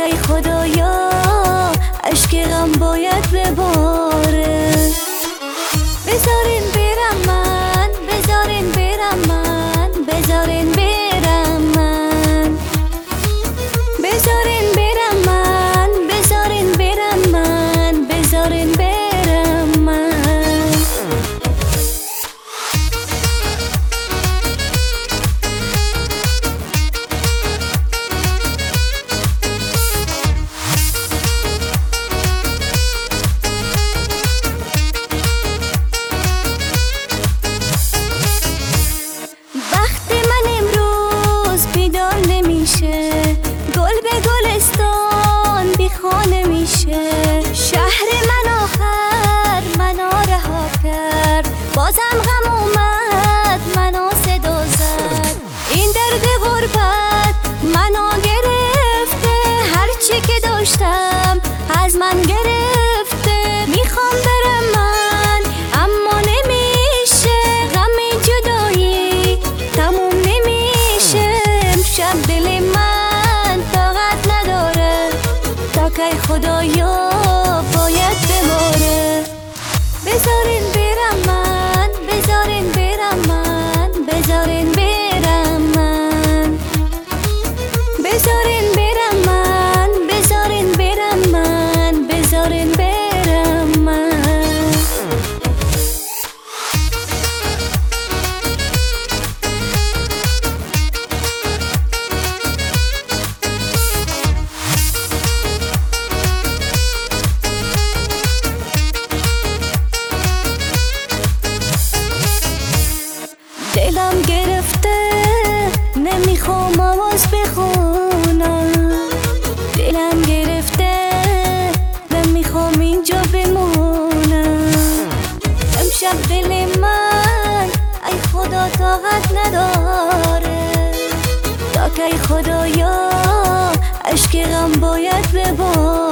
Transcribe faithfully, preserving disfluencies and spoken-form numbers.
کی خدایا اشک غم باید بباره. بذارین برم من، بذارین برم من، بذارین برم من، بذارین برم من، بذارین برم من، بذارین برم من. گل به گلستان بی خانه میشه. شهر من آخر منو رها کرد، بازم غم اومد منو صدا زد. این درد غربت منو گرفته، هرچی که داشتم از من گرفته. میخوام برم من اما نمیشه، غم جدایی تموم نمیشه. امشب دل من طاقت نداره، تا کی خدایا باید بماره. بذارین برم من، بذارین برم من، بذارین برم من، بذارین برم من، بذارین برم من، بذارین برم من. دلم گرفته نمیخوام آواز بخونم، دلم گرفته نمیخوام اینجا بمونم. امشب دل من ای خدا طاقت نداره، تا کی خدایا اشک غم باید بباره.